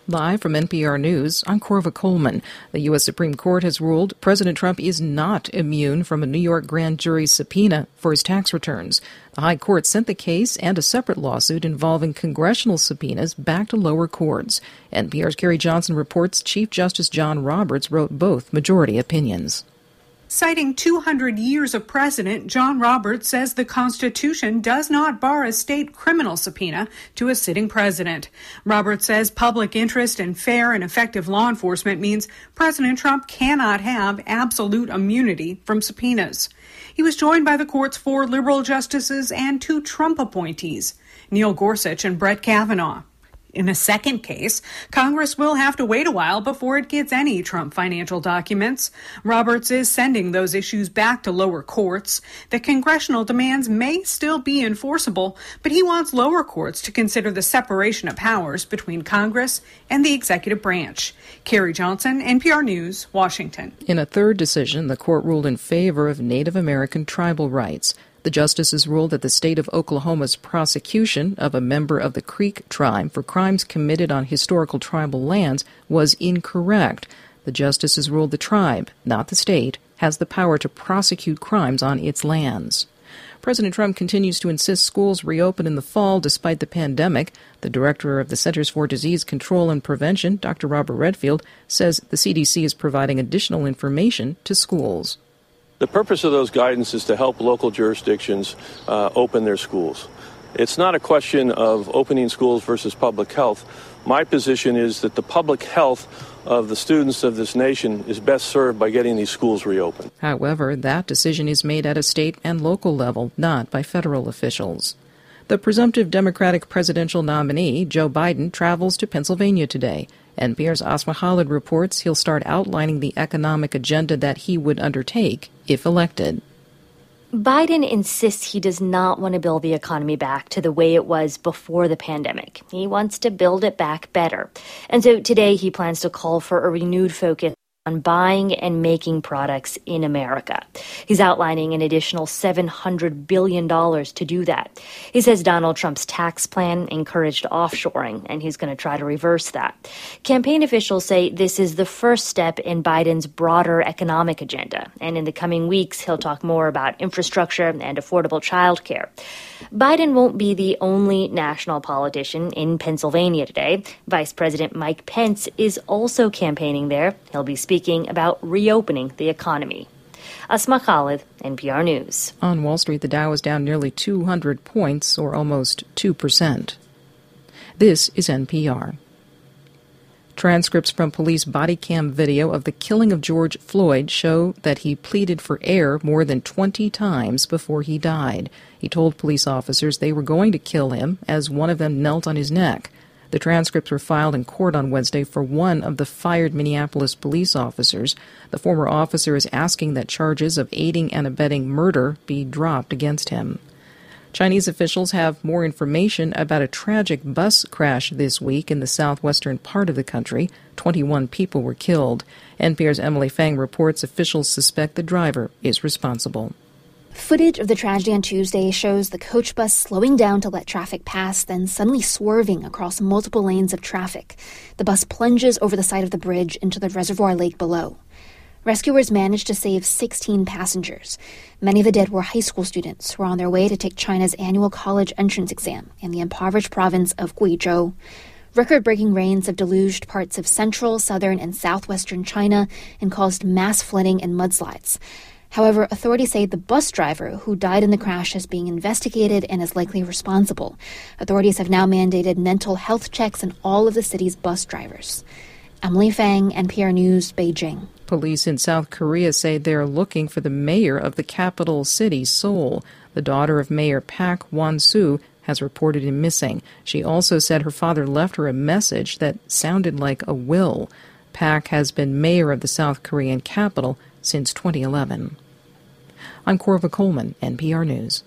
Live from NPR News, I'm Corva Coleman. The U.S. Supreme Court has ruled President Trump is not immune from a New York grand jury subpoena for his tax returns. The High Court sent the case and a separate lawsuit involving congressional subpoenas back to lower courts. NPR's Carrie Johnson reports Chief Justice John Roberts wrote both majority opinions. Citing 200 years of precedent, John Roberts says the Constitution does not bar a state criminal subpoena to a sitting president. Roberts says public interest in fair and effective law enforcement means President Trump cannot have absolute immunity from subpoenas. He was joined by the court's 4 liberal justices and 2 Trump appointees, Neil Gorsuch and Brett Kavanaugh. In a second case, Congress will have to wait a while before it gets any Trump financial documents. Roberts is sending those issues back to lower courts. The congressional demands may still be enforceable, but he wants lower courts to consider the separation of powers between Congress and the executive branch. Carrie Johnson, NPR News, Washington. In a third decision, the court ruled in favor of Native American tribal rights. The justices ruled that the state of Oklahoma's prosecution of a member of the Creek tribe for crimes committed on historical tribal lands was incorrect. The justices ruled the tribe, not the state, has the power to prosecute crimes on its lands. President Trump continues to insist schools reopen in the fall despite the pandemic. The director of the Centers for Disease Control and Prevention, Dr. Robert Redfield, says the CDC is providing additional information to schools. The purpose of those guidance is to help local jurisdictions open their schools. It's not a question of opening schools versus public health. My position is that the public health of the students of this nation is best served by getting these schools reopened. However, that decision is made at a state and local level, not by federal officials. The presumptive Democratic presidential nominee, Joe Biden, travels to Pennsylvania today. NPR's Asma Khalid reports he'll start outlining the economic agenda that he would undertake if elected. Biden insists he does not want to build the economy back to the way it was before the pandemic. He wants to build it back better. And so today he plans to call for a renewed focus on buying and making products in America. He's outlining an additional $700 billion to do that. He says Donald Trump's tax plan encouraged offshoring, and he's going to try to reverse that. Campaign officials say this is the first step in Biden's broader economic agenda, and in the coming weeks, he'll talk more about infrastructure and affordable child care. Biden won't be the only national politician in Pennsylvania today. Vice President Mike Pence is also campaigning there. He'll be speaking about reopening the economy. Asma Khalid, NPR News. On Wall Street, the Dow is down nearly 200 points, or almost 2%. This is NPR. Transcripts from police body cam video of the killing of George Floyd show that he pleaded for air more than 20 times before he died. He told police officers they were going to kill him as one of them knelt on his neck. The transcripts were filed in court on Wednesday for one of the fired Minneapolis police officers. The former officer is asking that charges of aiding and abetting murder be dropped against him. Chinese officials have more information about a tragic bus crash this week in the southwestern part of the country. 21 people were killed. NPR's Emily Fang reports officials suspect the driver is responsible. Footage of the tragedy on Tuesday shows the coach bus slowing down to let traffic pass, then suddenly swerving across multiple lanes of traffic. The bus plunges over the side of the bridge into the reservoir lake below. Rescuers managed to save 16 passengers. Many of the dead were high school students who were on their way to take China's annual college entrance exam in the impoverished province of Guizhou. Record-breaking rains have deluged parts of central, southern, and southwestern China and caused mass flooding and mudslides. However, authorities say the bus driver who died in the crash is being investigated and is likely responsible. Authorities have now mandated mental health checks on all of the city's bus drivers. Emily Fang, NPR News, Beijing. Police in South Korea say they're looking for the mayor of the capital city, Seoul. The daughter of Mayor Park Won-soo has reported him missing. She also said her father left her a message that sounded like a will. Park has been mayor of the South Korean capital since 2011. I'm Corva Coleman, NPR News.